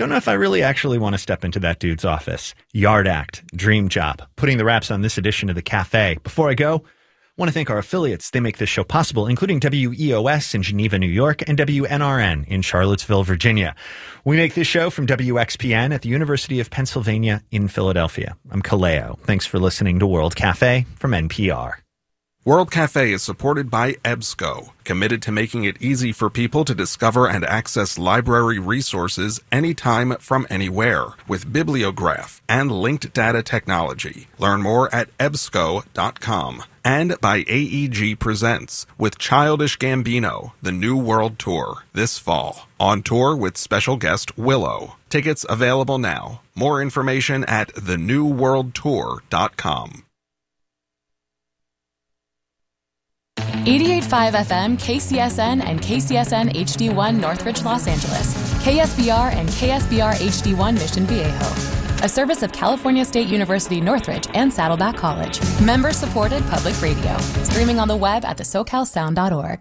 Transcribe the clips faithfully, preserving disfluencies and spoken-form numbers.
don't know if I really actually want to step into that dude's office. Yard Act, Dream Job, putting the wraps on this edition of The Cafe. Before I go, I want to thank our affiliates. They make this show possible, including W E O S in Geneva, New York, and W N R N in Charlottesville, Virginia. We make this show from W X P N at the University of Pennsylvania in Philadelphia. I'm Kaleo. Thanks for listening to World Cafe from N P R. World Cafe is supported by EBSCO, committed to making it easy for people to discover and access library resources anytime from anywhere with Bibliograph and linked data technology. Learn more at ebsco dot com. And by A E G Presents with Childish Gambino, the New World Tour, this fall. On tour with special guest Willow. Tickets available now. More information at the new world tour dot com. eighty-eight point five F M, K C S N, and K C S N H D one Northridge, Los Angeles. K S B R and K S B R H D one Mission Viejo. A service of California State University Northridge and Saddleback College. Member-supported public radio. Streaming on the web at the socal sound dot org.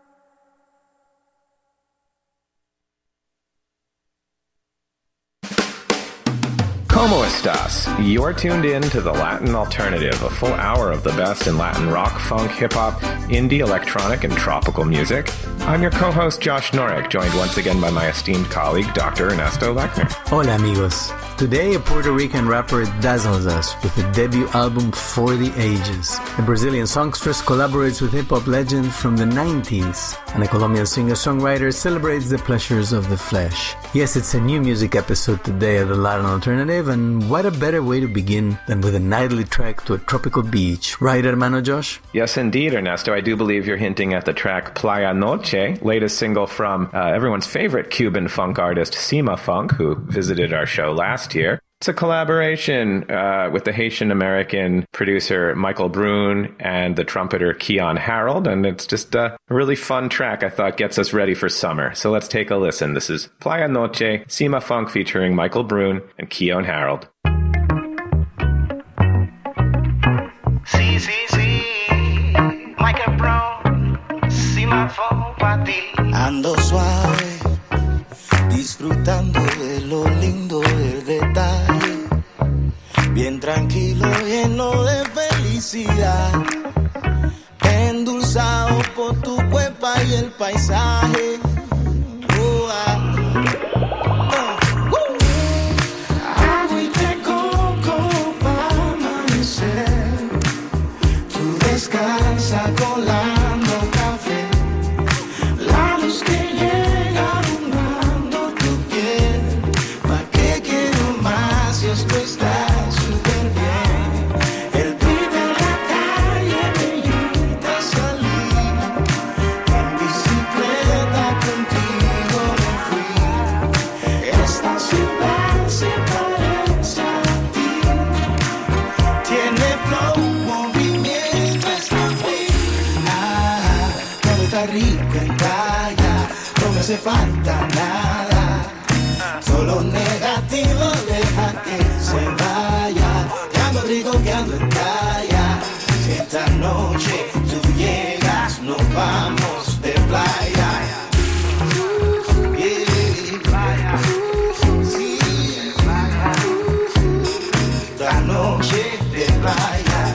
Como estas? You're tuned in to The Latin Alternative, a full hour of the best in Latin rock, funk, hip-hop, indie, electronic, and tropical music. I'm your co-host, Josh Norek, joined once again by my esteemed colleague, Doctor Ernesto Lechner. Hola, amigos. Today, a Puerto Rican rapper dazzles us with a debut album for the ages. A Brazilian songstress collaborates with hip-hop legends from the nineties, and a Colombian singer-songwriter celebrates the pleasures of the flesh. Yes, it's a new music episode today of The Latin Alternative, and what a better way to begin than with a nightly trek to a tropical beach. Right, hermano Josh? Yes, indeed, Ernesto. I do believe you're hinting at the track Playa Noche, latest single from uh, everyone's favorite Cuban funk artist, Cima Funk, who visited our show last year. It's a collaboration uh, with the Haitian-American producer Michael Brune and the trumpeter Keon Harold, and it's just a really fun track I thought gets us ready for summer. So let's take a listen. This is Playa Noche, Cima Funk featuring Michael Brune and Keon Harold. Sí, sí, sí, Michael Brune, Cima Funk pa' ti. Ando suave, disfrutando de lo lindo del detalle, bien tranquilo, lleno de felicidad, endulzado por tu cuerpo y el paisaje. Oh, ah. Agüita de coco pa' amanecer, tú descansa colando café, la luz que llega alumbrando tu piel, ¿pa' qué quiero más si esto está súper bien? El vive en la calle me invita a salir, en bicicleta contigo me fui, esta ciudad se parece a ti, tiene flow, movimiento, está free, ah, todo está rico en talla, no me hace falta nada, solo negativo deja que se vaya, ya ando rico que ando en talla, si esta noche tú llegas nos vamos de playa. Yeah. Sí. Esta noche de playa.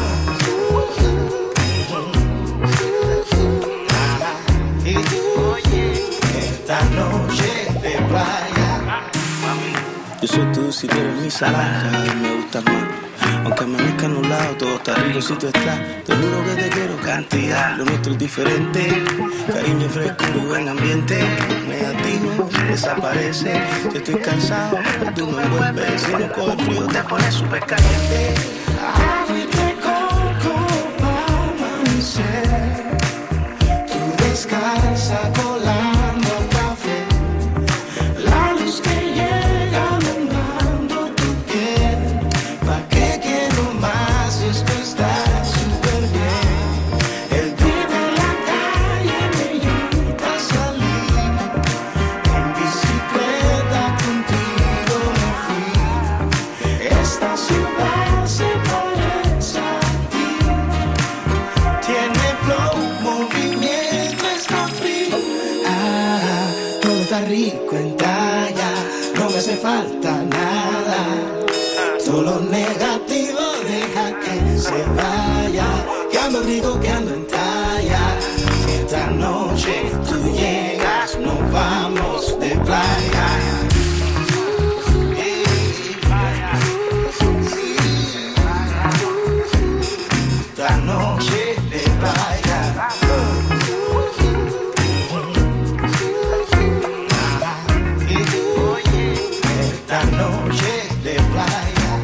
Esta noche de playa. Yo soy tú si tú eres mi salaca y me gustas más. Aunque amanezca nublado, todo está rico si tú estás. Te juro que te quiero cantidad. Lo nuestro es diferente. Cariño fresco y buen ambiente. Negativo desaparece. Si estoy cansado, tú me envuelves. Si no coge frío, te pones súper caliente. Agüita de coco pa' amanecer, tú descansa colando café, la luz que llega alumbrando tu piel, ¿pa' qué quiero más si esto está súper bien? El vive en la calle me invita a salir, en bicicleta contigo me fui, esta ciudad se parece todo lo negativo deja que se vaya. Y ando rico que ando en talla. Si esta noche tú llegas, nos vamos de playa. Esta noche de playa. Esta noche de playa.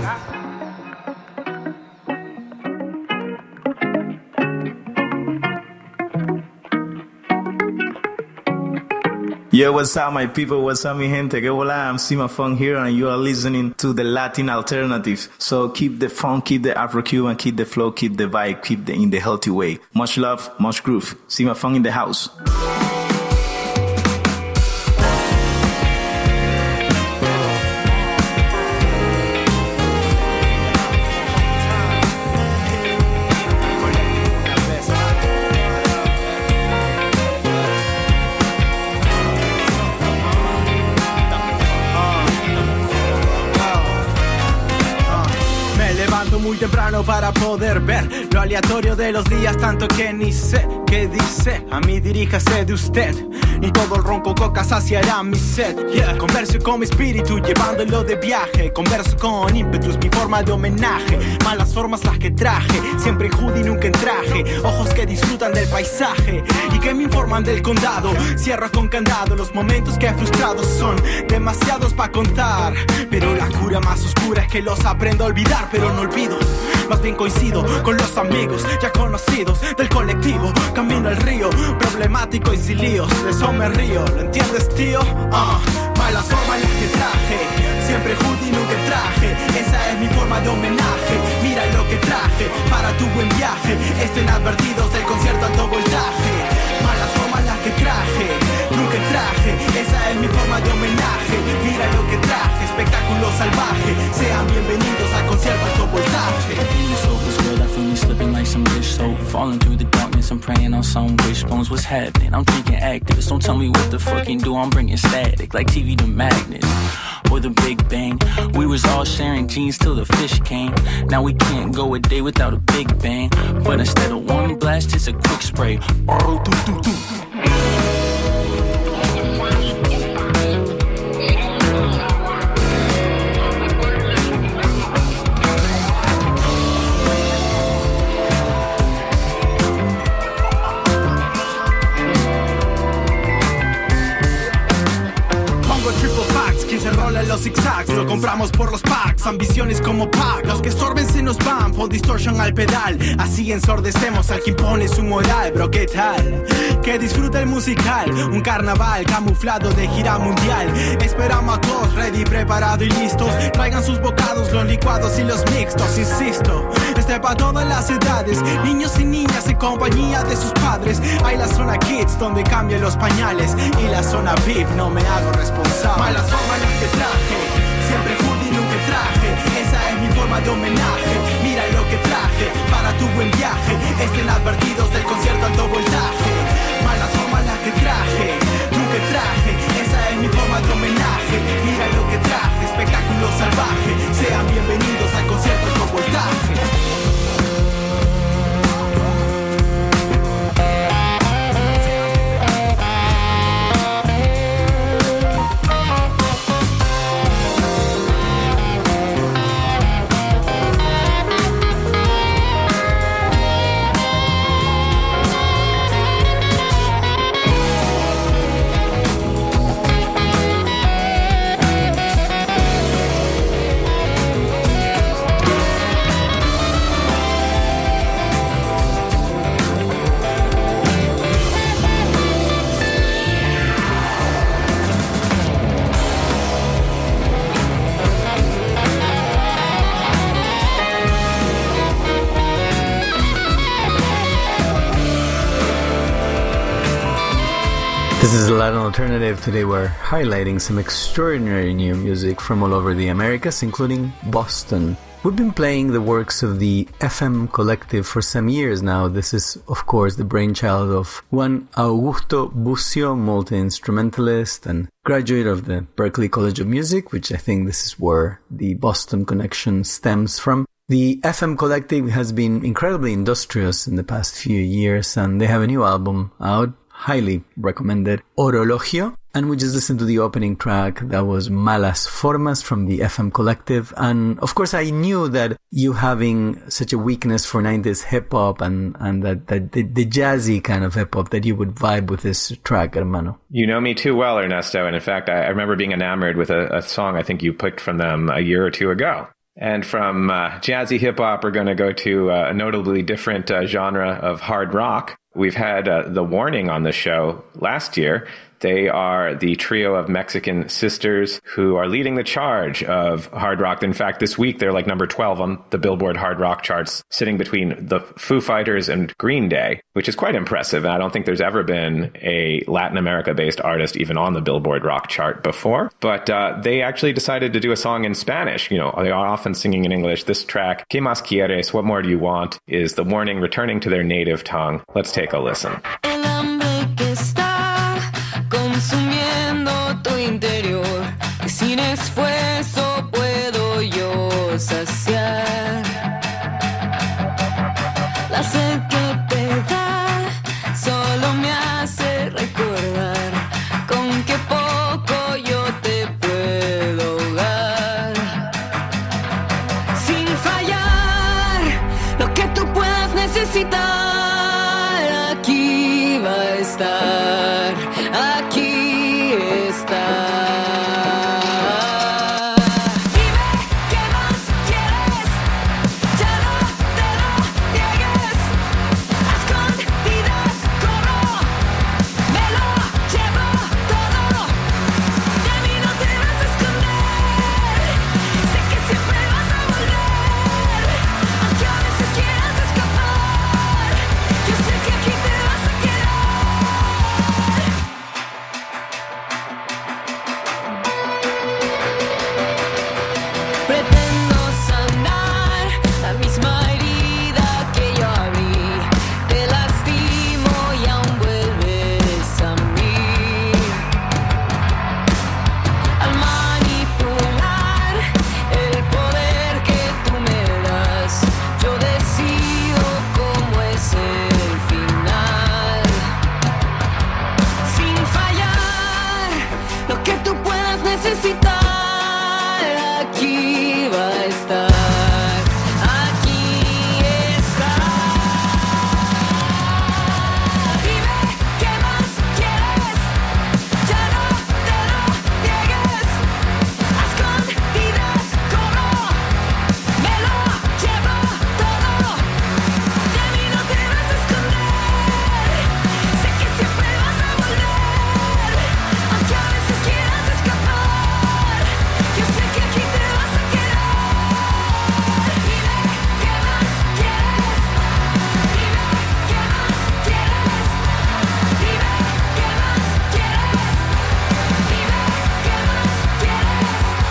Yo, what's up, my people? What's up, mi gente? Que hola, I'm Sima Funk here, and you are listening to the Latin Alternative. So keep the funk, keep the Afro-Cuban, keep the flow, keep the vibe, keep the in the healthy way. Much love, much groove. Sima Funk in the house. Muy temprano para poder ver lo aleatorio de los días, tanto que ni sé qué dice. A mí diríjase de usted, y todo el ronco coca saciará mi sed. Yeah. Converso con mi espíritu llevándolo de viaje. Converso con ímpetus, mi forma de homenaje. Malas formas las que traje, siempre en hoodie, nunca en traje. Ojos que disfrutan del paisaje y que me informan del condado. Cierro con candado los momentos que frustrados son demasiados para contar. Pero la cura más oscura es que los aprendo a olvidar, pero no olvido. Más bien coincido con los amigos ya conocidos del colectivo. Camino al río, problemático y sin líos. De eso me río, ¿lo entiendes, tío? Uh, malas formas las que traje, siempre hoodie, nunca traje. Esa es mi forma de homenaje. Mira lo que traje para tu buen viaje. Estén advertidos del concierto alto voltaje. Malas formas las que traje, nunca traje. Esa es mi forma de homenaje. Mira lo que traje, espectáculo salvaje. Sean bienvenidos al concierto alto voltaje. I feel me slipping like some dish soap. Falling through the darkness, I'm praying on some wishbones. What's happening? I'm thinking activists. Don't tell me what the fucking do. I'm bringing static like T V to magnets or the Big Bang. We was all sharing genes till the fish came. Now we can't go a day without a Big Bang. But instead of one blast, it's a quick spray. Oh, doo, doo, doo. Se rolan los zigzags, lo compramos por los packs. Ambiciones como pack, los que estorben se nos van por distortion al pedal. Así ensordecemos al que impone su moral. Bro, ¿qué tal? Que disfruta el musical, un carnaval camuflado de gira mundial. Esperamos a todos ready, preparado y listos. Traigan sus bocados, los licuados y los mixtos. Insisto, este pa' todas las edades, niños y niñas en compañía de sus padres. Hay la zona kids donde cambian los pañales y la zona V I P, no me hago responsable. Malas formas las que traje, siempre hoodie, nunca traje. Esa es mi forma de homenaje. Mira lo que traje para tu buen viaje. Estén advertidos del concierto alto voltaje. Malas formas las que traje, nunca traje. Esa es mi forma de homenaje. Mira lo que traje, espectáculo salvaje. Sean bienvenidos al concierto alto voltaje. This is the Latin Alternative. Today we're highlighting some extraordinary new music from all over the Americas, including Boston. We've been playing the works of the F M Collective for some years now. This is, of course, the brainchild of one Augusto Bucio, multi-instrumentalist and graduate of the Berklee College of Music, which I think this is where the Boston connection stems from. The F M Collective has been incredibly industrious in the past few years, and they have a new album out, highly recommended, Orologio. And we just listened to the opening track that was Malas Formas from the F M Collective. And of course, I knew that you having such a weakness for nineties hip-hop and, and that, that the, the jazzy kind of hip-hop, that you would vibe with this track, hermano. You know me too well, Ernesto. And in fact, I, I remember being enamored with a, a song I think you picked from them a year or two ago. And from uh, jazzy hip-hop, we're going to go to uh, a notably different uh, genre of hard rock. We've had uh, The Warning on the show last year. They are the trio of Mexican sisters who are leading the charge of hard rock. In fact, this week, they're like number twelve on the Billboard hard rock charts, sitting between the Foo Fighters and Green Day, which is quite impressive. And I don't think there's ever been a Latin America-based artist even on the Billboard rock chart before. But uh, they actually decided to do a song in Spanish. You know, they are often singing in English. This track, ¿Qué más quieres? What more do you want? Is The Warning returning to their native tongue. Let's take a listen. Consumiendo tu interior, que sin esfuerzo puedo yo saciar. La sed que te da solo me hace recordar con qué poco yo te puedo dar. Sin fallar, lo que tú puedas necesitar, aquí va a estar. Aquí está. Dime qué más quieres, ya no te lo niegues. A escondidas corro, me lo llevo todo. De mí no te vas a esconder, sé que siempre vas a volver. Aunque a veces quieras escapar, yo sé que aquí te vas a quedar. Pretendo sanar la misma herida que yo abrí. Te lastimo y aún vuelves a mí. Al manipular el poder que tú me das, yo decido cómo es el final. Sin fallar, lo que tú puedas necesitar, aquí va a estar, aquí está. Dime qué más quieres, ya no te lo niegues. A escondidas corro, me lo llevo todo. De mí no te vas a esconder, sé que siempre vas a volver. Aunque a veces quieras escapar, yo sé que aquí te vas a quedar. Dime qué más quieres, dime qué más quieres, dime qué más quieres, dime qué más quieres.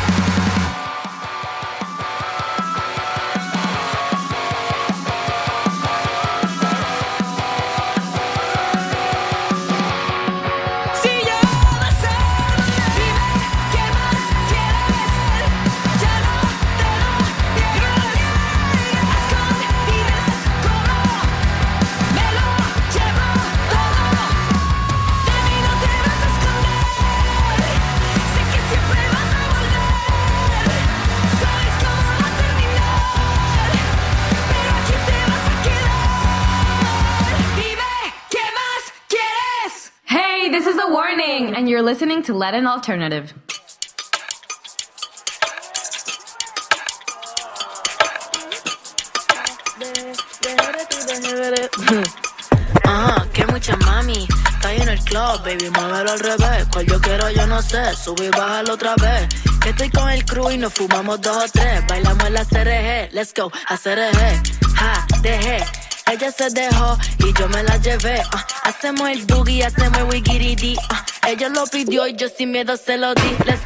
Si yo va a ser, dime qué más quieres, ya no te lo niegues. A escondidas corro, me lo llevo todo. De mí no te vas a esconder, sé que siempre vas a volver. Sabes cómo va a terminar, pero aquí te vas a quedar. Dime qué más quieres. Hey, this is The Warning, and you're listening to Latin Alternative. Ajá, que mucha mami, está ahí en el club, baby, muévelo al revés. Cual yo quiero, yo no sé, sube y bájalo otra vez. Que estoy con el crew y nos fumamos dos o tres. Bailamos en la C R G, let's go, a C R G. Ja, dejé, ella se dejó y yo me la llevé. Uh, hacemos el boogie, hacemos el wiggity. Uh, ella lo pidió y yo sin miedo se lo di, let's go.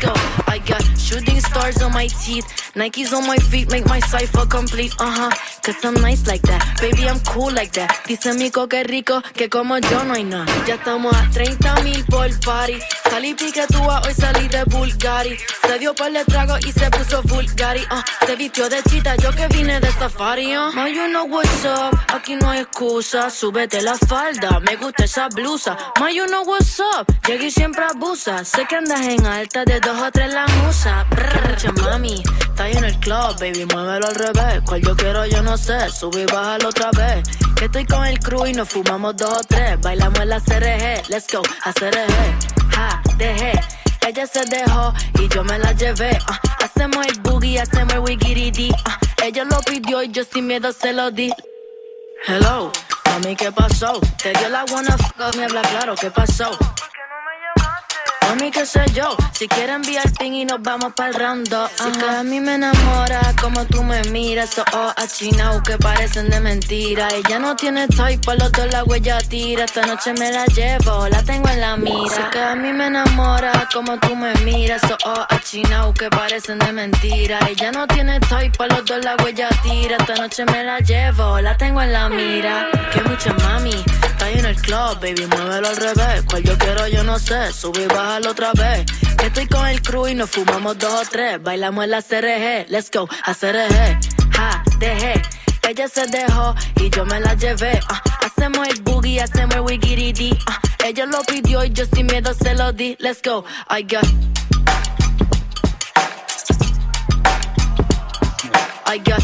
I got shooting stars on my teeth, Nikes on my feet, make my cipher complete, uh-huh. Cause I'm nice like that, baby, I'm cool like that. Dice Mico que rico, que como yo no hay nada. Ya estamos a treinta mil por party. Salí piquetúa, hoy salí de Bulgari. Se dio par de trago y se puso Bulgari, uh. Se vistió de chita, yo que vine de safari, uh. Ma, you know what's up, aquí no hay excusa. Súbete la falda, me gusta esa blusa. Ma, you know what's up, llegué y siempre abusa. Sé que andas en alta, de dos o tres la musa. Brr, mucha mami, está ahí en el club, baby, muévelo al revés. Cual yo quiero, yo no sé, sube y bájalo otra vez. Que estoy con el crew y nos fumamos dos o tres. Bailamos en la C R G, let's go, a C R G. Ja, dejé, ella se dejó y yo me la llevé. Uh, hacemos el boogie, hacemos el wigiridi. Uh, ella lo pidió y yo sin miedo se lo di. Hello, mami, ¿qué pasó? Te dio la wanna fuck, me habla claro, ¿qué pasó? Mami, qué sé yo, si quieres enviar ping y nos vamos pa'l round dos. Si que a mí me enamora como tú me miras, esos ojos achinados que parecen de mentira. Ella no tiene type, por los dos la huella tira. Esta noche me la llevo, la tengo en la mira. Si que a mí me enamora como tú me miras, esos ojos achinados que parecen de mentira. Ella no tiene type, por los dos la huella tira. Esta noche me la llevo, la tengo en la mira. Que mucha mami, está ahí en el club, baby, muévelo al revés. Cual yo quiero, yo no sé, sube y baja otra vez. Que estoy con el crew y nos fumamos dos o tres. Bailamos en la C R G, let's go, a C R G. Ja, dejé, ella se dejó y yo me la llevé. Uh, hacemos el boogie, hacemos el wigiridi. Uh, ella lo pidió y yo sin miedo se lo di. Let's go, I got I got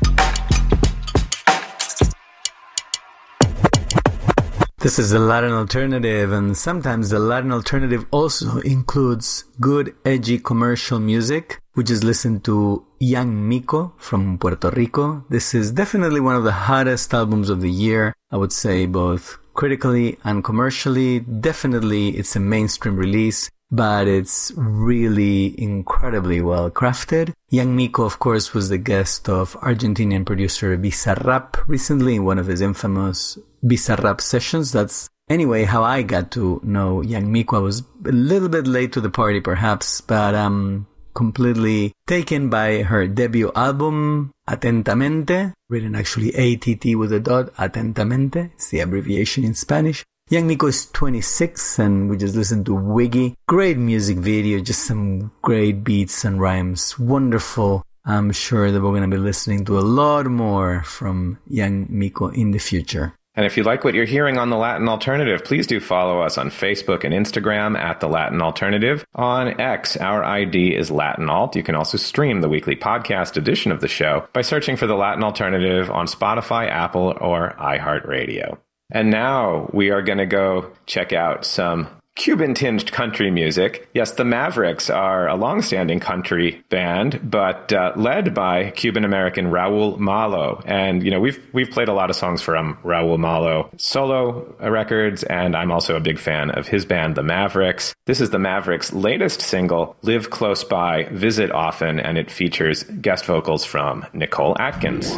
This is the Latin alternative, and sometimes the Latin alternative also includes good, edgy commercial music. We just listened to Young Mico from Puerto Rico. This is definitely one of the hottest albums of the year, I would say, both critically and commercially. Definitely it's a mainstream release, but it's really incredibly well crafted. Young Mico, of course, was the guest of Argentinian producer Bizarrap recently in one of his infamous Bizarrap sessions. That's anyway how I got to know Young Mico. I was a little bit late to the party perhaps, but I'm completely taken by her debut album, Atentamente, written actually A T T with a dot, Atentamente. It's the abbreviation in Spanish. Young Mico is twenty-six, and we just listened to Wiggy. Great music video, just some great beats and rhymes. Wonderful. I'm sure that we're going to be listening to a lot more from Young Mico in the future. And if you like what you're hearing on The Latin Alternative, please do follow us on Facebook and Instagram at The Latin Alternative. On X, our I D is Latin Alt. You can also stream the weekly podcast edition of the show by searching for The Latin Alternative on Spotify, Apple, or iHeartRadio. And now we are going to go check out some Cuban-tinged country music. Yes, the Mavericks are a long-standing country band, but uh, led by Cuban-American Raul Malo. And, you know, we've we've played a lot of songs from Raul Malo solo records, and I'm also a big fan of his band, the Mavericks. This is the Mavericks' latest single, Live Close By, Visit Often, and it features guest vocals from Nicole Atkins.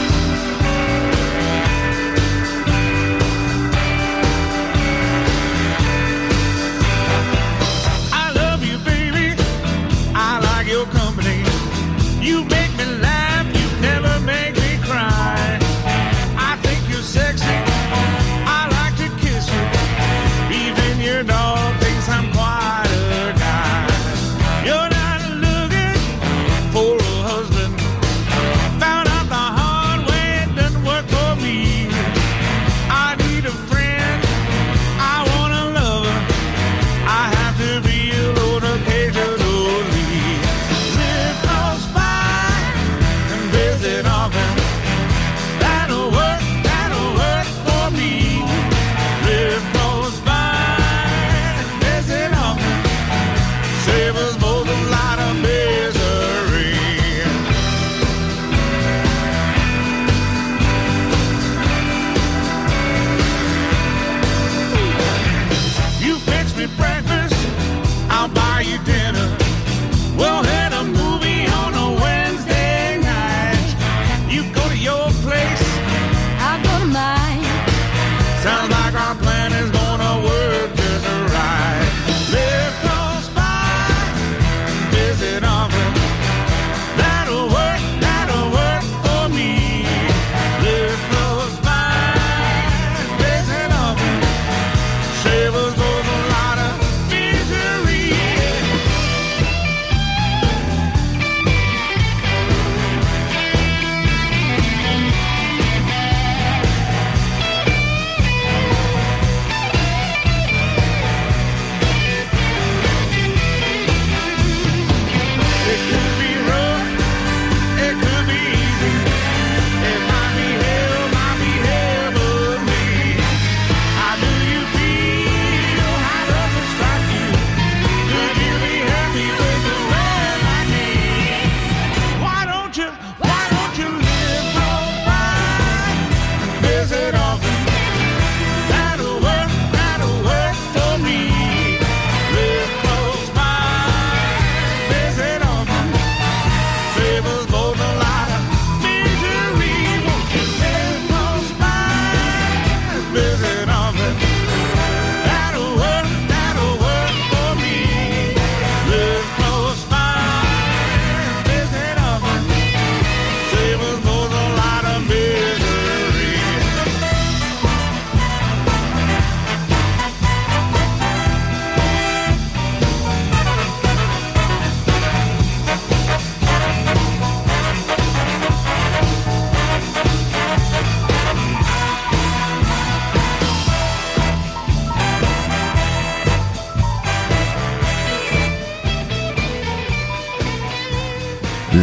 You make me laugh, you never make me cry. I think you're sexy, I like to kiss you. Even your dog thinks I'm quite a guy. You're not looking for a husband. Found out the hard way, it doesn't work for me. I need a friend, I want a lover. I have to be alone occasionally. Live close by.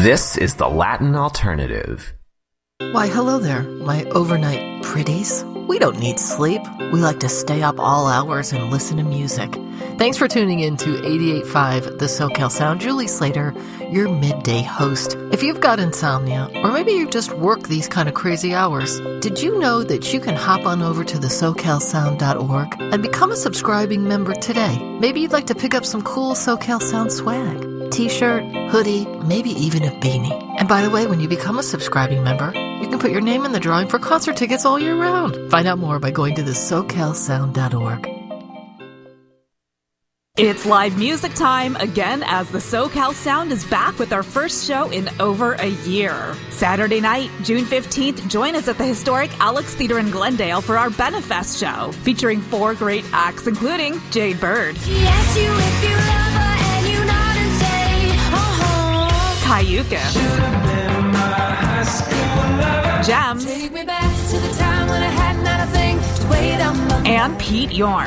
This is the Latin Alternative. Why, hello there, my overnight pretties. We don't need sleep. We like to stay up all hours and listen to music. Thanks for tuning in to eighty-eight point five The SoCal Sound. Julie Slater, your midday host. If you've got insomnia, or maybe you just work these kind of crazy hours, did you know that you can hop on over to the socal sound dot org and become a subscribing member today? Maybe you'd like to pick up some cool SoCal Sound swag. T-shirt, hoodie, maybe even a beanie. And by the way, when you become a subscribing member, you can put your name in the drawing for concert tickets all year round. Find out more by going to the socal sound dot org. It's live music time again as the SoCal Sound is back with our first show in over a year. Saturday night, June fifteenth, join us at the historic Alex Theater in Glendale for our Benefest show, featuring four great acts, including Jade Bird, She asks you if you love her and you nod and say, oh, Cayucas, Gems, take me back to the time when I had not a thing to wait on my and Pete Yorn.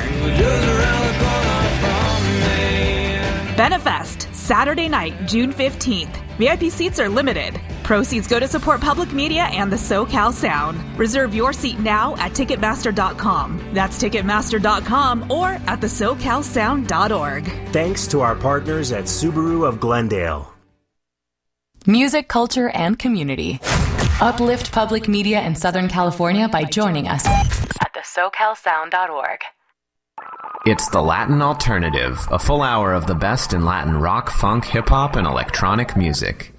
Benefest, Saturday night, June fifteenth. V I P seats are limited. Proceeds go to support public media and the SoCal Sound. Reserve your seat now at Ticketmaster dot com. That's Ticketmaster dot com or at the socal sound dot org. Thanks to our partners at Subaru of Glendale. Music, culture, and community. Uplift public media in Southern California by joining us at the socal sound dot org. It's the Latin Alternative, a full hour of the best in Latin rock, funk, hip-hop, and electronic music.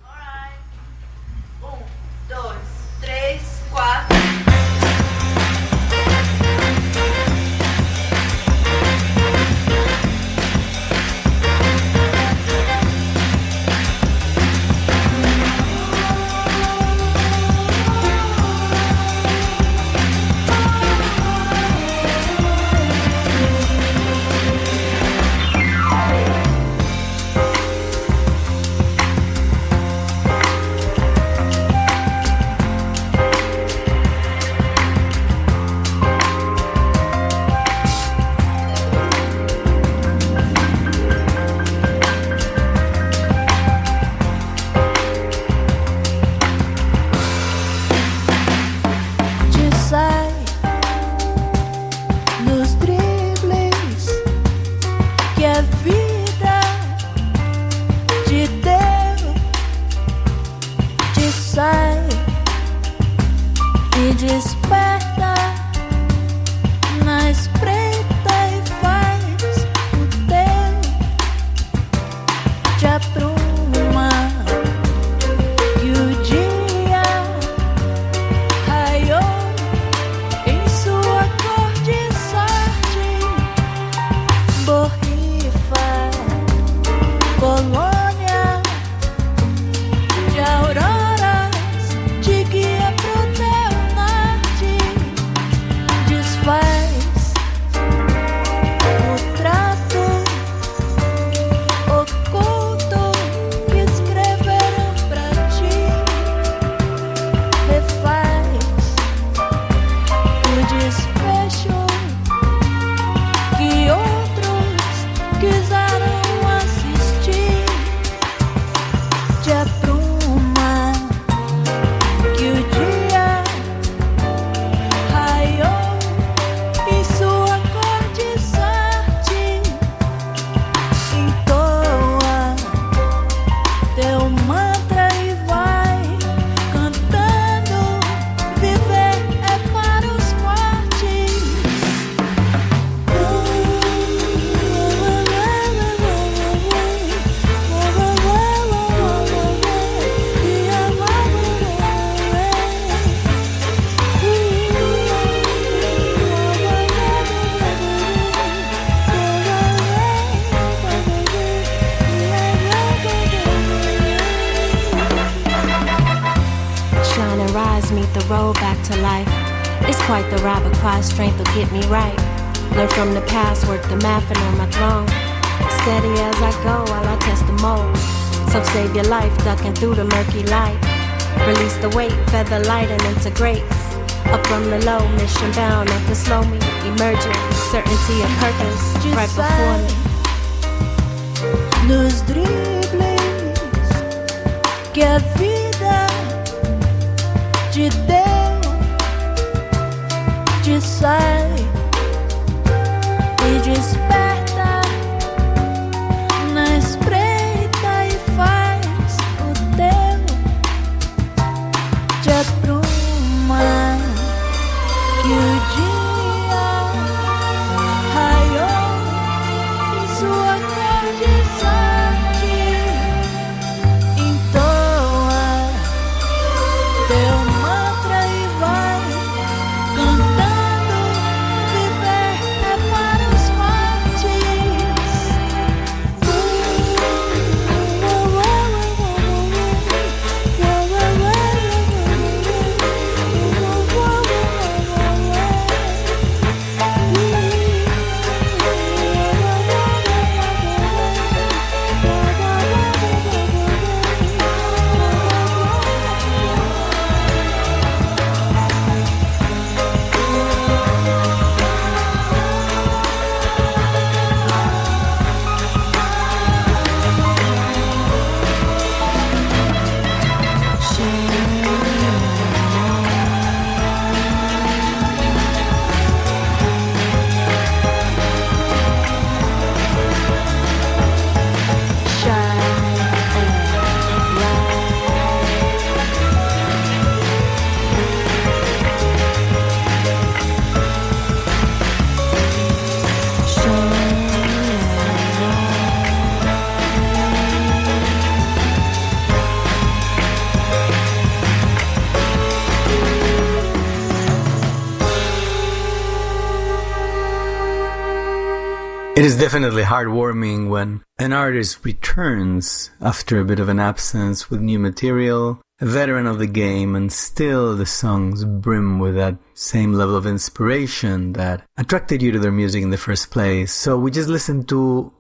Strength will get me right. Learn from the past, work the math and on my throne. Steady as I go while I test the mold. So save your life, ducking through the murky light. Release the weight, feather light and integrate. Up from the low, mission bound, nothing slow me. Emerging, certainty of purpose, right before me. Nos dribles que a vida te deu, te sai e desperta na espreita e faz o teu, te apruma que o dia raiou em sua cor de sangue, entoa teu mantra e vai cantando, viver é para os fortes. It is definitely heartwarming when an artist returns after a bit of an absence with new material, a veteran of the game, and still the songs brim with that same level of inspiration that attracted you to their music in the first place. So we just listened to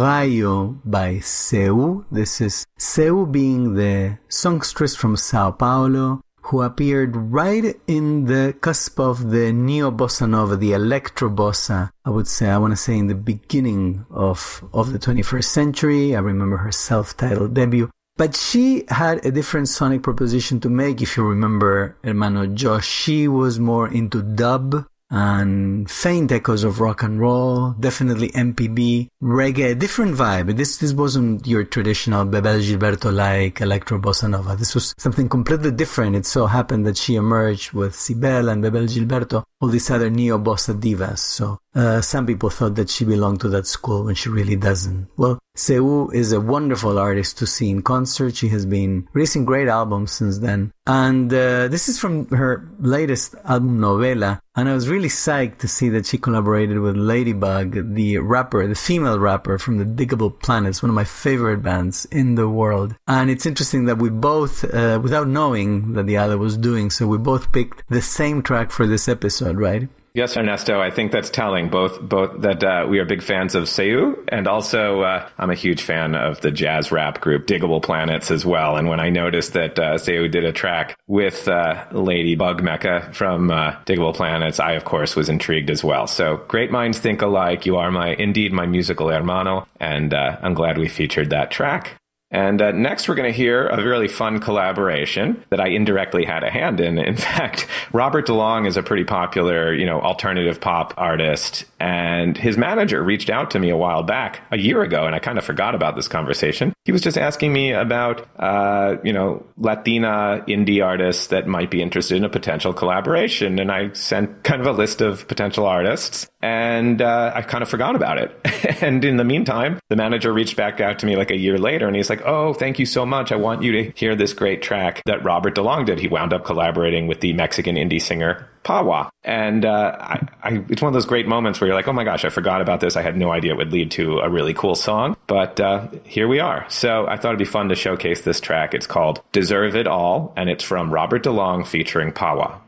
Rayo by Seu. This is Seu being the songstress from Sao Paulo, who appeared right in the cusp of the neo-bossa nova, the electro-bossa, I would say, I want to say in the beginning of, of the twenty-first century. I remember her self-titled debut. But she had a different sonic proposition to make, if you remember, Hermano Josh. She was more into dub and faint echoes of rock and roll, definitely M P B, reggae, different vibe. This this wasn't your traditional Bebel Gilberto-like electro bossa nova. This was something completely different. It so happened that she emerged with Cibel and Bebel Gilberto, all these other neo-bossa divas. So uh, some people thought that she belonged to that school when she really doesn't. Well, Seu is a wonderful artist to see in concert. She has been releasing great albums since then. And uh, this is from her latest album, Novela. And I was really psyched to see that she collaborated with Ladybug, the rapper, the female rapper from the Diggable Planets, one of my favorite bands in the world. And it's interesting that we both, uh, without knowing that the other was doing so, we both picked the same track for this episode, right? Yes, Ernesto, I think that's telling, both both that uh, we are big fans of Seu, and also uh, I'm a huge fan of the jazz rap group Diggable Planets as well. And when I noticed that uh, Seu did a track with uh, Lady Bug Mecca from uh, Diggable Planets, I, of course, was intrigued as well. So great minds think alike. You are my indeed my musical hermano, and uh, I'm glad we featured that track. And uh, next, we're going to hear a really fun collaboration that I indirectly had a hand in. In fact, Robert DeLong is a pretty popular, you know, alternative pop artist. And his manager reached out to me a while back, a year ago, and I kind of forgot about this conversation. He was just asking me about, uh, you know, Latina indie artists that might be interested in a potential collaboration. And I sent kind of a list of potential artists, and uh, I kind of forgot about it. And in the meantime, the manager reached back out to me like a year later, and he's like, oh, thank you so much. I want you to hear this great track that Robert DeLong did. He wound up collaborating with the Mexican indie singer Pawa. And uh, I, I, it's one of those great moments where you're like, oh my gosh, I forgot about this. I had no idea it would lead to a really cool song. But uh, here we are. So I thought it'd be fun to showcase this track. It's called Deserve It All, and it's from Robert DeLong featuring Pawa.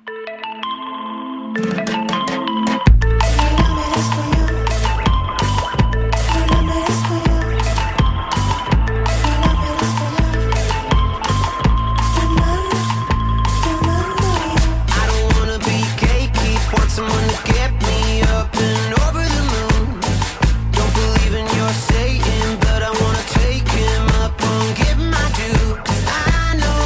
I know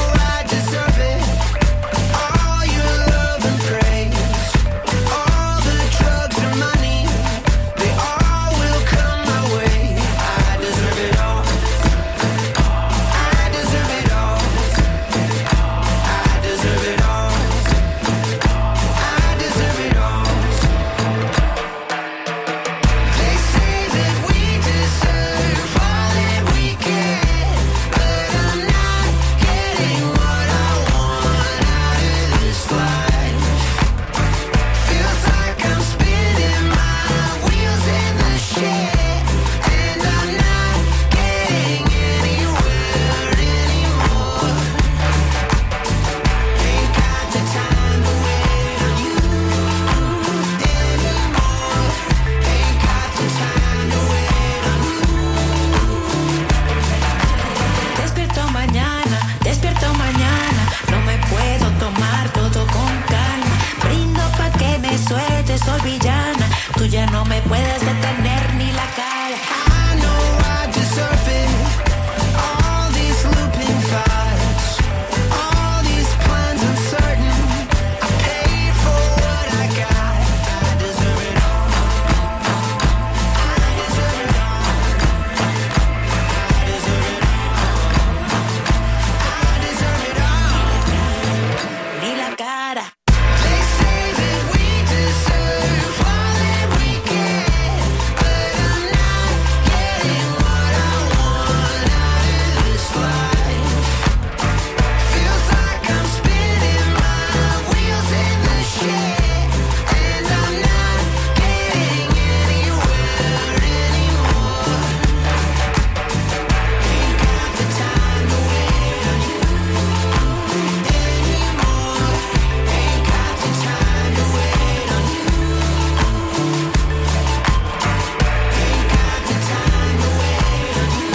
ya no me puedes detener ni la cara. I know I deserve it. All these looping thoughts, all these plans uncertain. I paid for what I got. I deserve it all. I deserve it all. I deserve it all. I deserve it all. Ni la cara. They say that we deserve all that we get, but I'm not getting what I want out of this life. Feels like I'm spinning my wheels in the shed, and I'm not getting anywhere anymore. Ain't got the time to wait on you anymore. Ain't got the time to wait on you. Ain't got the time to wait on you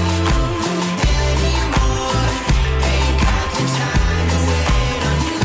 anymore. Ain't got the time to wait on you.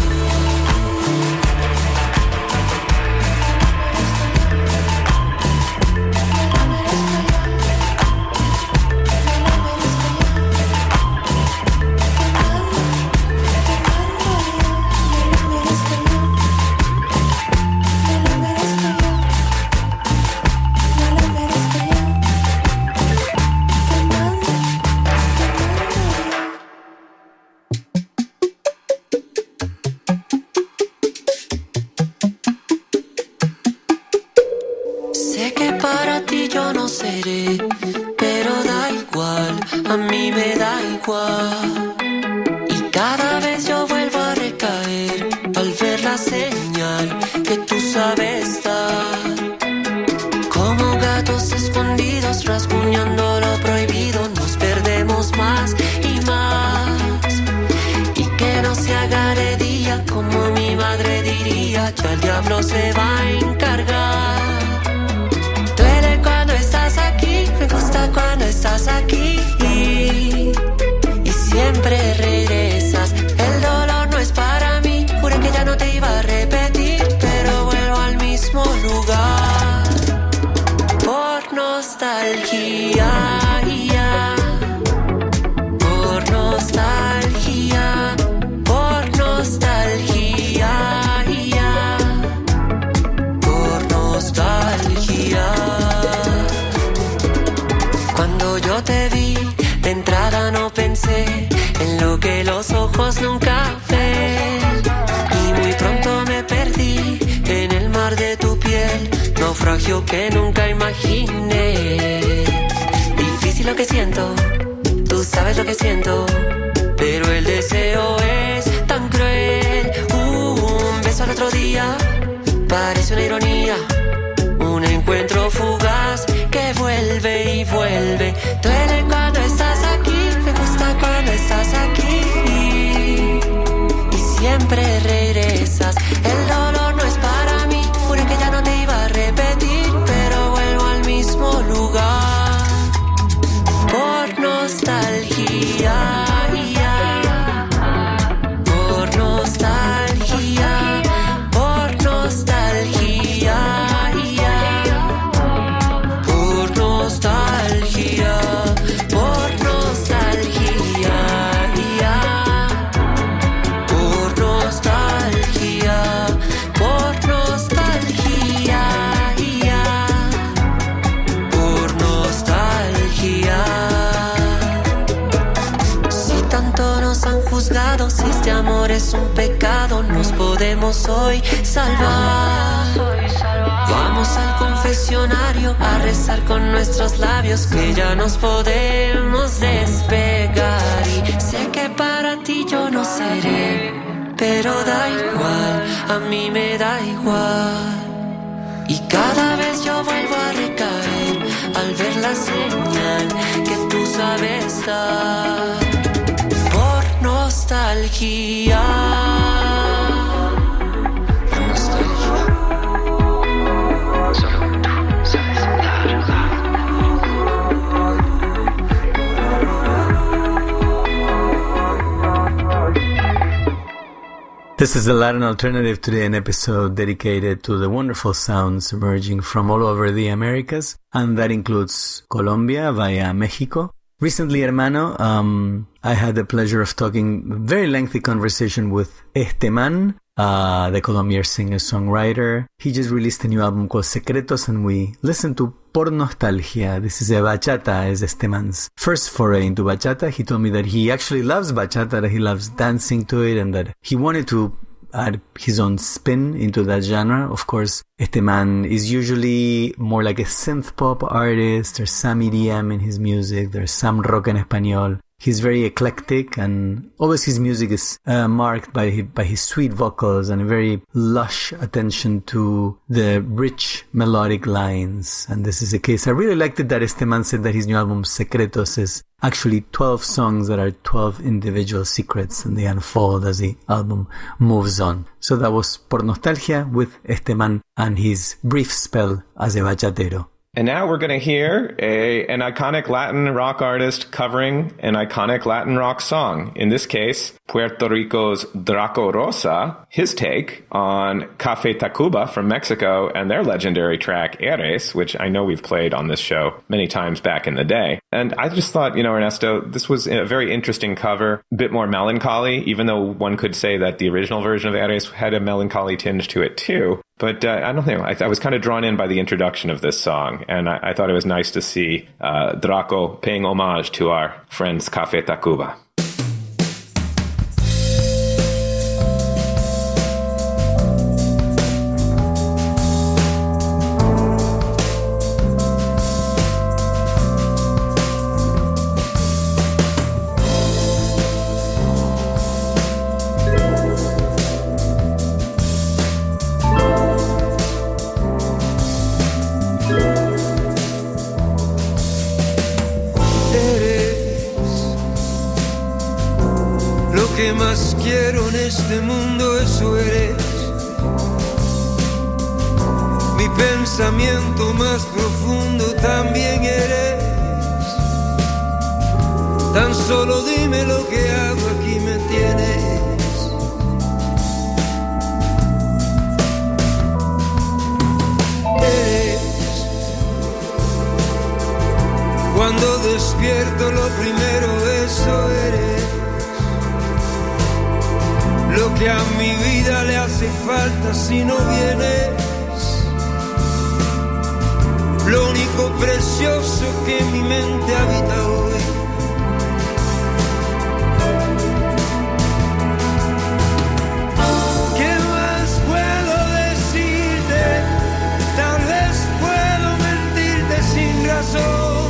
Sé que para ti yo no seré, pero da igual, a mí me da igual. Y cada vez yo vuelvo a recaer al ver la señal que tú sabes dar. Como gatos escondidos rasguñando lo prohibido, nos perdemos más y más. Y que no se haga de día, como mi madre diría, ya el diablo se va a encargar. Duele cuando estás aquí, me gusta cuando estás aquí. Y siempre regresas, el dolor no es para mí. Juré que ya no te iba a repetir, pero vuelvo al mismo lugar. Por nostalgia, ya. Por nostalgia, por nostalgia, ya. Por nostalgia. Cuando yo te vi, de entrada no pensé en lo que los ojos nunca ven. Y muy pronto me perdí en el mar de tu piel, naufragio que nunca imaginé. Difícil lo que siento, tú sabes lo que siento, pero el deseo es tan cruel. Uh, un beso al otro día parece una ironía, un encuentro fugaz que vuelve y vuelve. Duele cuando estás aquí, me gusta cuando estás aquí. Y siempre regresas, el dolor no es para mí. Juré que ya no te iba a repetir, pero vuelvo al mismo lugar. Por nostalgia, ya. Por nostalgia, por nostalgia, ya. Por nostalgia, por nostalgia, ya. Por nostalgia, por nostalgia, ya. Por nostalgia. Si tanto nos han juzgado, si este amor es un pecado, nos podemos hoy salvar. Vamos al confesionario a rezar con nuestros labios, que ya nos podemos despegar. Y sé que para ti yo no seré, pero da igual, a mí me da igual. Y cada vez yo vuelvo a recaer al ver la señal que tú sabes dar. Por nostalgia. Por nostalgia. Solo tú sabes dar. This is the Latin Alternative, today, an episode dedicated to the wonderful sounds emerging from all over the Americas, and that includes Colombia via Mexico. Recently, hermano, um, I had the pleasure of talking, a very lengthy conversation with Este Man, uh, the Colombian singer-songwriter. He just released a new album called Secretos, and we listened to Por Nostalgia. This is a bachata, is Este Man's first foray into bachata. He told me that he actually loves bachata, that he loves dancing to it, and that he wanted to add his own spin into that genre. Of course, Este Man is usually more like a synth pop artist. There's some E D M in his music. There's some rock en español. He's very eclectic, and always his music is uh, marked by his, by his sweet vocals and a very lush attention to the rich melodic lines. And this is the case. I really liked it that Este Man said that his new album Secretos is actually twelve songs that are twelve individual secrets, and they unfold as the album moves on. So that was Por Nostalgia with Este Man and his brief spell as a bachatero. And now we're going to hear a, an iconic Latin rock artist covering an iconic Latin rock song. In this case, Puerto Rico's Draco Rosa, his take on Café Tacuba from Mexico and their legendary track Eres, which I know we've played on this show many times back in the day. And I just thought, you know, Ernesto, this was a very interesting cover, a bit more melancholy, even though one could say that the original version of Eres had a melancholy tinge to it too. But uh, I don't think, I, I was kind of drawn in by the introduction of this song, and I, I thought it was nice to see uh, Draco paying homage to our friends Café Tacuba. Más quiero en este mundo, eso eres. Mi pensamiento más profundo también eres. Tan solo dime lo que hago, aquí me tienes. Eres. Cuando despierto lo primero, eso eres. Lo que a mi vida le hace falta si no vienes. Lo único precioso que en mi mente habita hoy. ¿Qué más puedo decirte? Tal vez puedo mentirte sin razón.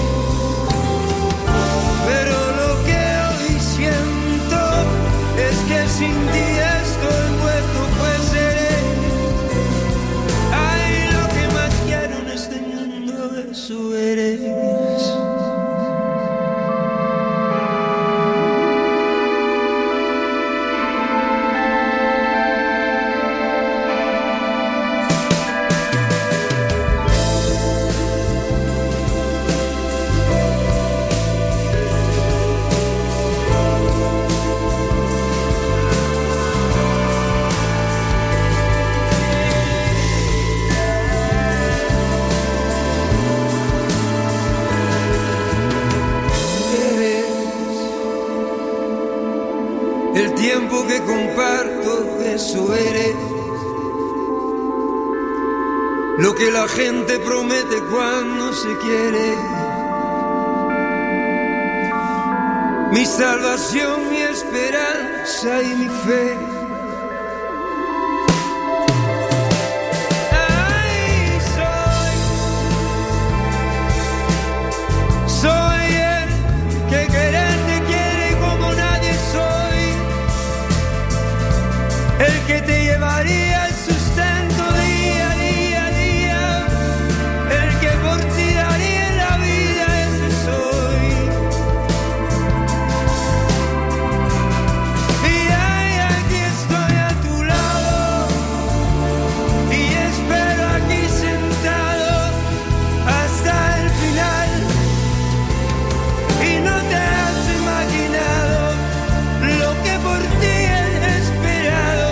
Pero lo que hoy siento es que sin ti estoy muerto, pues eres. Ay, lo que más quiero en este mundo, eso eres. El tiempo que comparto, eso eres. Lo que la gente promete cuando se quiere. Mi salvación, mi esperanza y mi fe. Ay, soy, soy el que quererte quiere como nadie soy. El que te llevaría el sustento día, día, día. El que por ti daría la vida, ese soy. Y ay, aquí estoy a tu lado. Y espero aquí sentado hasta el final. Y no te has imaginado lo que por ti he esperado.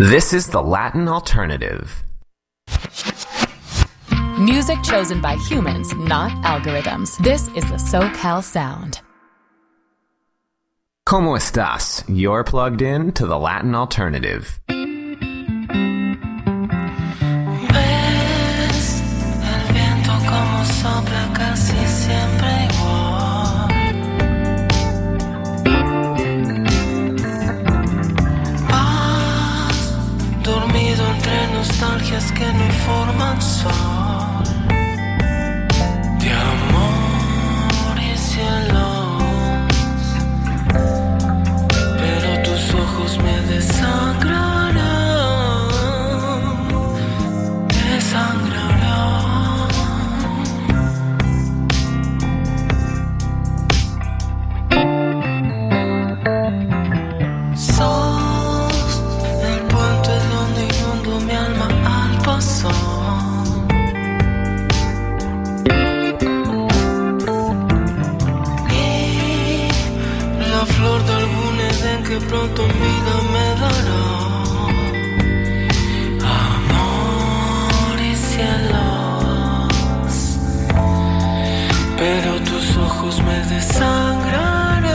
This is the Latin Alternative. Music chosen by humans, not algorithms. This is the SoCal Sound. ¿Cómo estás? You're plugged in to the Latin Alternative. Ves el viento como sopla casi siempre igual. Vas dormido entre nostalgias que no forman sol. De amor y cielos, pero tus ojos me desangrarán, desangrarán. Sos el puente donde inundo mi alma al pasar. La flor de algún Edén que pronto en vida me dará amor y cielos, pero tus ojos me desangrarán,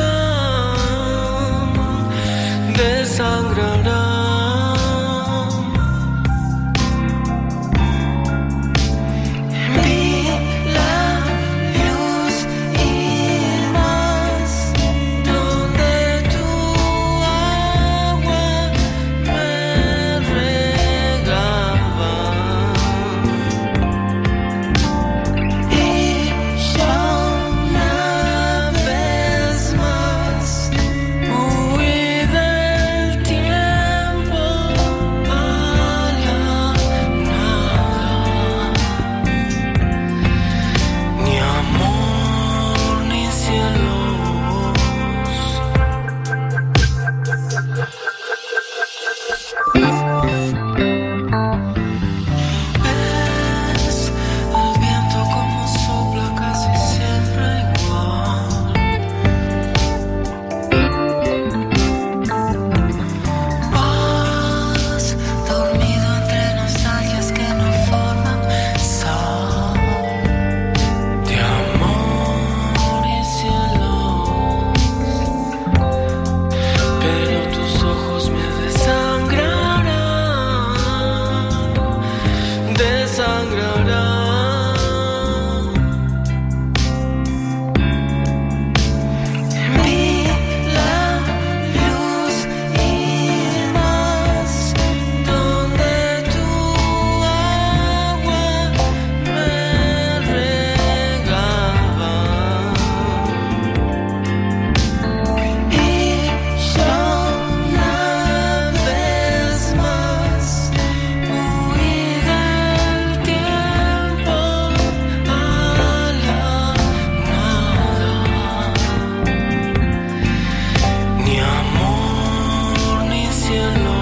desangrarán. Vi la luz y más donde tu agua me regaba, y ya una vez más huí del tiempo a la nada. Ni amor ni cielos. Ves el viento como sopla casi siempre igual. Vas dormido entre nostalgias que no forman sol. De amor y cielos, pero tus ojos me desangrarán, desangrarán. Vi la luz y más donde tu agua me regaba, y ya una vez más huí del tiempo a la nada. Ni amor ni cielos.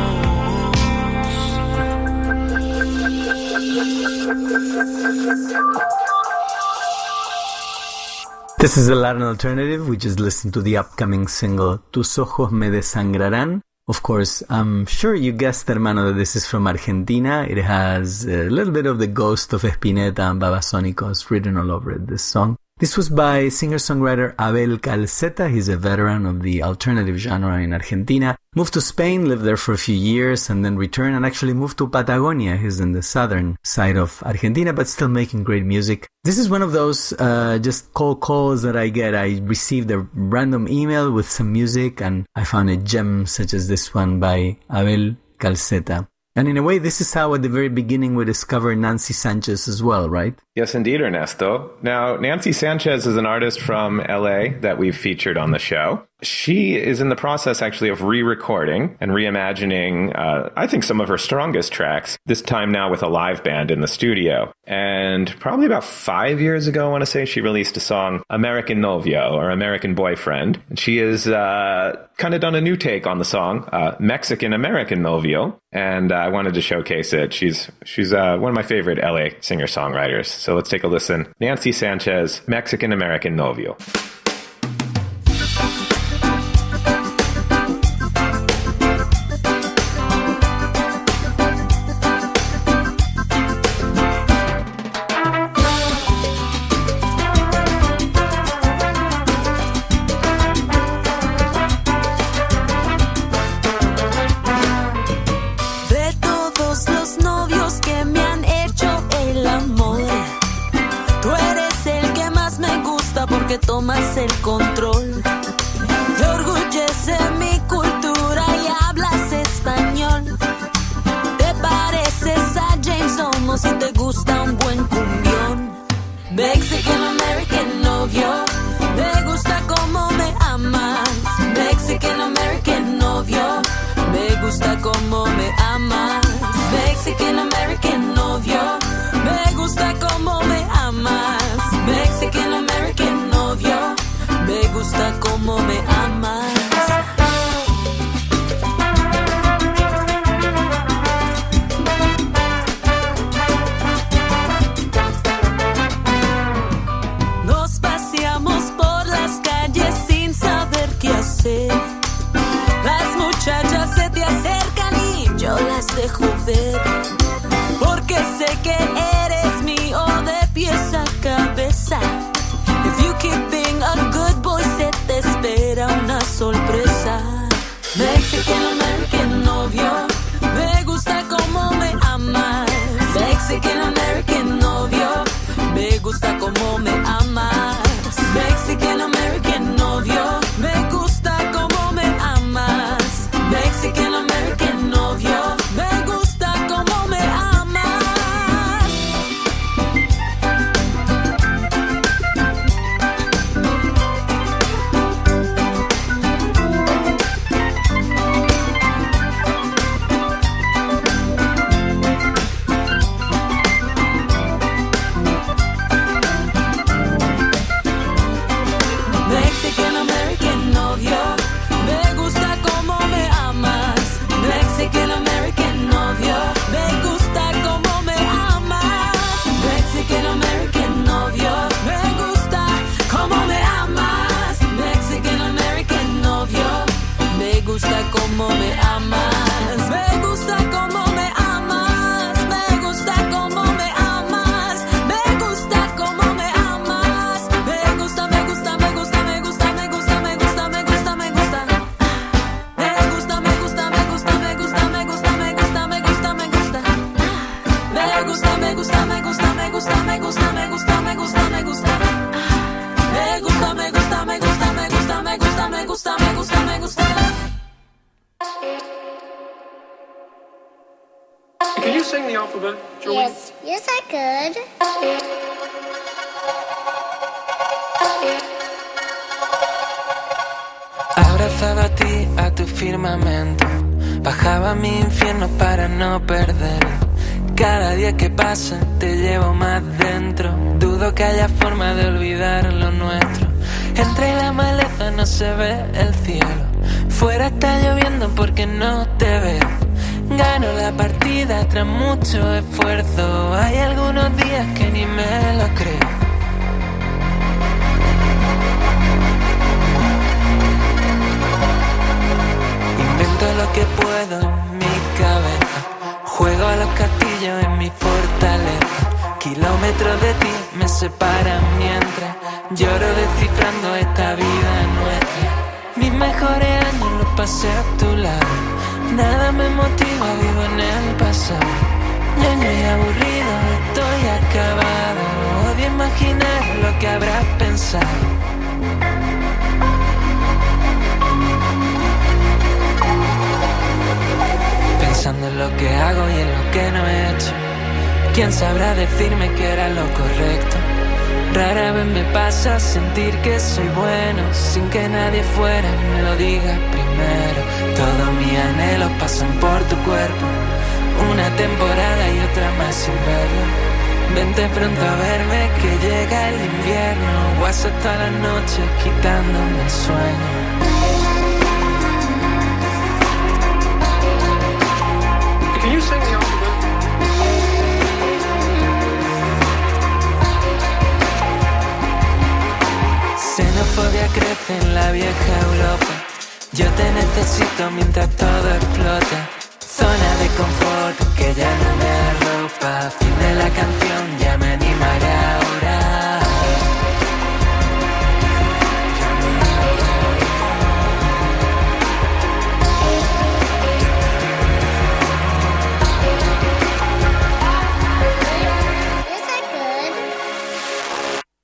This is the Latin Alternative. We just listened to the upcoming single Tus Ojos Me Desangrarán. Of course, I'm sure you guessed, hermano, that this is from Argentina. It has a little bit of the ghost of Spinetta and Babasónicos written all over it, this song. This was by singer-songwriter Abel Calceta. He's a veteran of the alternative genre in Argentina. Moved to Spain, lived there for a few years, and then returned and actually moved to Patagonia. He's in the southern side of Argentina, but still making great music. This is one of those uh, just cold calls that I get. I received a random email with some music, and I found a gem such as this one by Abel Calceta. And in a way, this is how at the very beginning we discovered Nancy Sanchez as well, right? Yes, indeed, Ernesto. Now, Nancy Sanchez is an artist from L A that we've featured on the show. She is in the process, actually, of re-recording and reimagining, uh, I think, some of her strongest tracks, this time now with a live band in the studio. And probably about five years ago, I want to say, she released a song, American Novio, or American Boyfriend. And she has uh, kind of done a new take on the song, uh, Mexican-American Novio. And uh, I wanted to showcase it. She's she's uh, one of my favorite L A singer-songwriters. So let's take a listen. Nancy Sanchez, Mexican-American Novio. que tomas el control. Te orgullece mi cultura y hablas español. Te pareces a James Olmos y te gusta un buen cumbión. Mexican American novio, me gusta como me amas. Mexican American novio, me gusta como me amas. Mexican American novio, me gusta como me amas. Mexican American novio, me gusta como me amas. Nos paseamos por las calles sin saber qué hacer. Las muchachas se te acercan y yo las dejo ver. Porque sé que eres mío de pies a cabeza. If you keep being a good boy, se te espera una sorpresa. Mexican American novio, me gusta como me amas. Mexican American novio, me gusta como me amas. Mexican American novio, me gusta como me amas. Mexican American novio, me gusta como me amas. Mexican American novio, me gusta como me amas. Mexican American novio, me gusta como me amas. Mexican American novio, me gusta como me amas. Mexican American novio, me gusta como me amas. Me gusta como me amas. Me gusta como me amas. Me gusta como me amas. Me gusta, me gusta, me gusta, me gusta, me gusta, me gusta, me gusta, me gusta. Me gusta, me gusta, me gusta, me gusta, me gusta, me gusta, me gusta, me gusta. Me gusta, me gusta, me gusta, me gusta, me gusta, me gusta, me gusta, me gusta. Me gusta, me gusta, me gusta, me gusta, me gusta, me gusta, me gusta, me gusta. Can you sing the alphabet, Joey? Yes, yes I could. Abrazado a ti, a tu firmamento, bajaba a mi infierno para no perder. Cada día que pasa te llevo más dentro. Dudo que haya forma de olvidar lo nuestro. Entre la maleza no se ve el cielo. Fuera está lloviendo porque no te veo. Gano la partida tras mucho esfuerzo. Hay algunos días que ni me lo creo. Invento lo que puedo en mi cabeza. Juego a los castillos en mi fortaleza. Kilómetros de ti me separan mientras lloro descifrando esta vida nuestra. Mis mejores años los pasé a tu lado. Nada me motiva, vivo en el pasado. Ñoño y aburrido, estoy acabado. Odio imaginar lo que habrás pensado. Pensando en lo que hago y en lo que no he hecho. ¿Quién sabrá decirme que era lo correcto? Rara vez me pasa sentir que soy bueno sin que nadie fuera me lo diga primero. Todos mis anhelos pasan por tu cuerpo. Una temporada y otra más sin verlo. Vente pronto a verme que llega el invierno. Guaso todas las noches quitándome el sueño. Can you sing the alphabet? Xenofobia crece en la vieja Europa. Yo te necesito mientras todo explota. Zona de confort que ya no me arropa. Fin de la canción, ya me animaré ahora.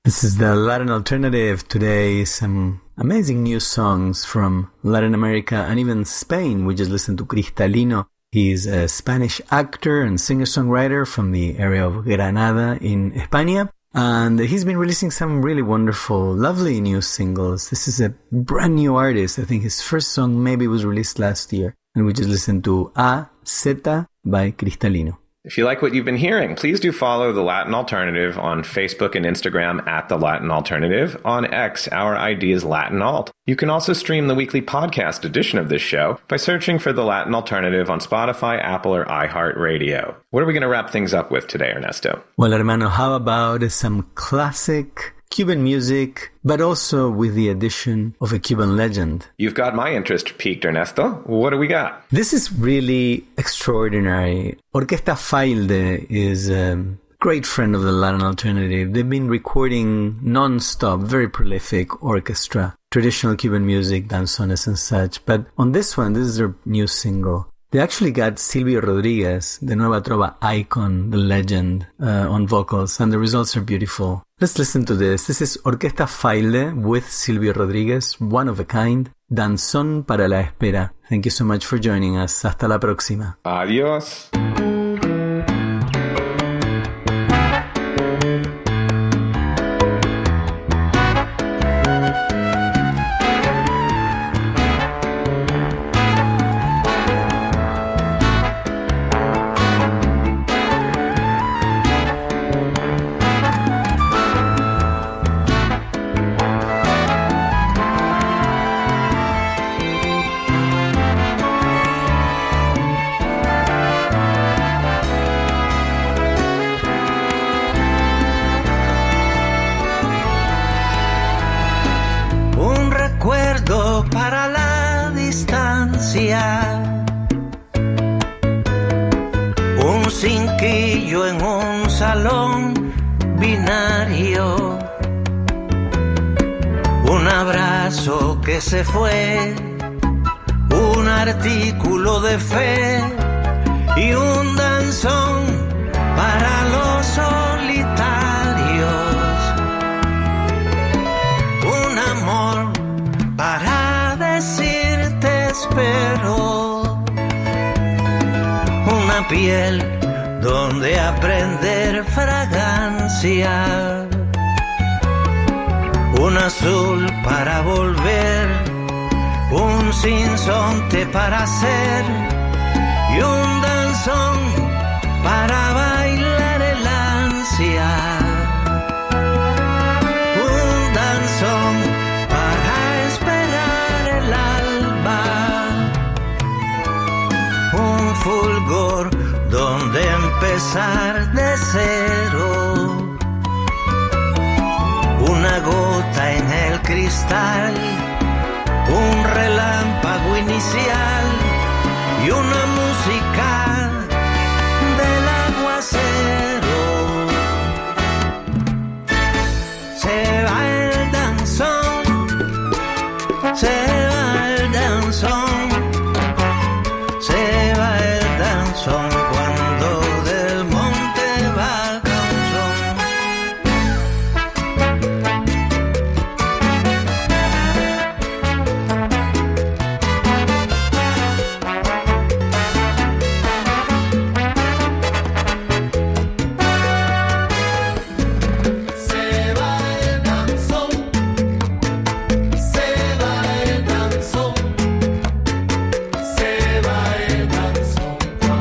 This is the Latin Alternative. Today, some amazing new songs from Latin America and even Spain. We just listened to Cristalino. He's a Spanish actor and singer-songwriter from the area of Granada in España. And he's been releasing some really wonderful, lovely new singles. This is a brand new artist. I think his first song maybe was released last year. And we just listened to A Z by Cristalino. If you like what you've been hearing, please do follow The Latin Alternative on Facebook and Instagram at The Latin Alternative. On X, our I D is Latin Alt. You can also stream the weekly podcast edition of this show by searching for The Latin Alternative on Spotify, Apple, or iHeartRadio. What are we going to wrap things up with today, Ernesto? Well, hermano, how about some classic Cuban music, but also with the addition of a Cuban legend? You've got my interest piqued, Ernesto. What do we got? This is really extraordinary. Orquesta Failde is a great friend of the Latin Alternative. They've been recording non-stop, very prolific orchestra, traditional Cuban music, danzones and such. But on this one, this is their new single. They actually got Silvio Rodriguez, the Nueva Trova icon, the legend, uh, on vocals, and the results are beautiful. Let's listen to this. This is Orquesta Failde with Silvio Rodriguez, one of a kind, Danzón para la Espera. Thank you so much for joining us. Hasta la próxima. Adiós. Para la distancia, un cinquillo en un salón binario, un abrazo que se fue, un artículo de fe y un danzón para los solitarios, un amor para decirte espero, una piel donde aprender fragancia, un azul para volver, un sinsonte para hacer y un danzón para bailar el ansia, un danzón fulgor donde empezar de cero, una gota en el cristal, un relámpago inicial y una música del aguacero. Se va el danzón, se va el danzón. Cuando del monte baja un son. Se va el danzón, se va el danzón, se va el danzón.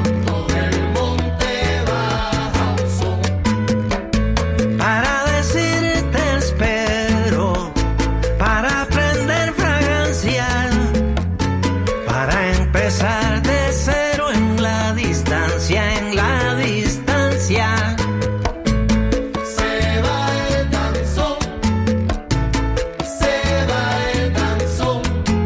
De cero en la distancia, en la distancia. Se va el danzón, se va el danzón,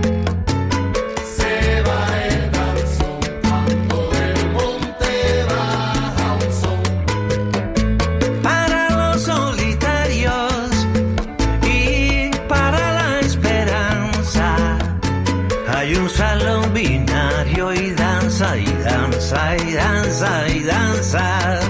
se va el danzón. Cuando del monte baja un son. Para los solitarios y para la esperanza hay un salón binario y danza y danza y danza y danza.